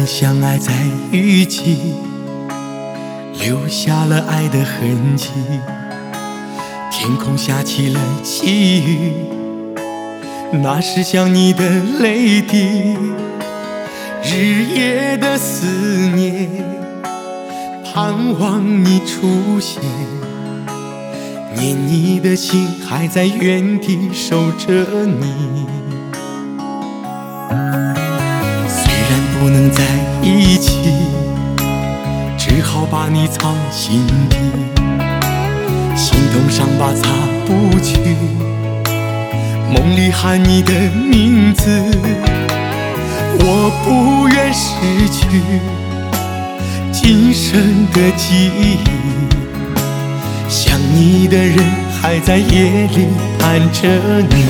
们相爱在一起，留下了爱的痕迹。天空下起了细雨，那是想你的泪滴。日夜的思念，盼望你出现，念你的心还在原地守着你。虽然不能在一起，只好把你藏心底，心痛伤疤擦不去，梦里喊你的名字，我不愿失去今生的记忆。想你的人还在夜里盼着你。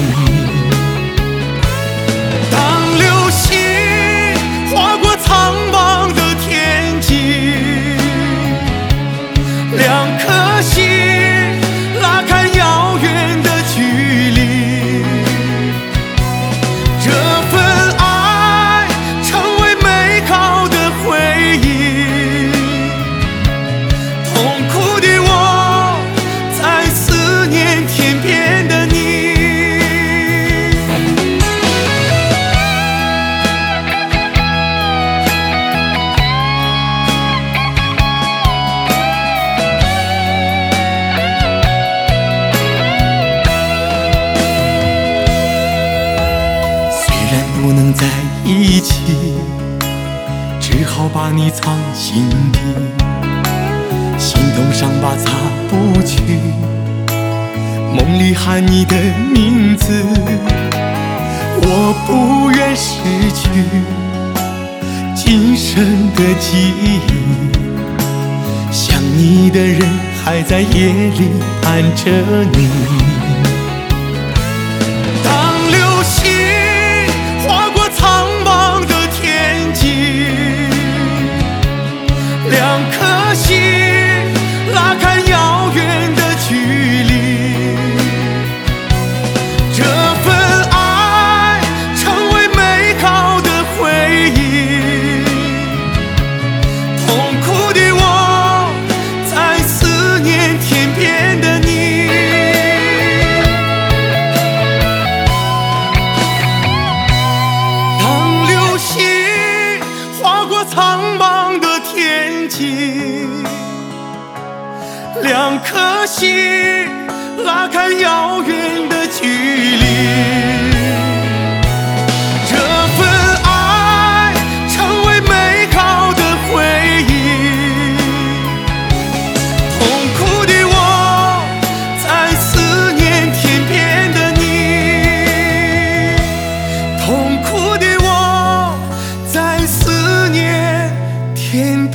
当流星划过苍茫的天际，两颗心拉开遥远的距离，这份爱成为美好的回忆。痛苦的我在思念天边的你。不能在一起，只好把你藏心底，心痛伤疤擦不去，梦里喊你的名字，我不愿失去今生的记忆。想你的人还在夜里盼着你。当流星划过苍茫的天际，两颗心拉开遥远的距离，这份爱成为美好的回忆。痛苦的我在思念天边的你。苍茫的天际，两颗心拉开遥远的距离，这份爱成为美好的回忆。痛苦的我在思念天边的你，痛苦的我在思念天边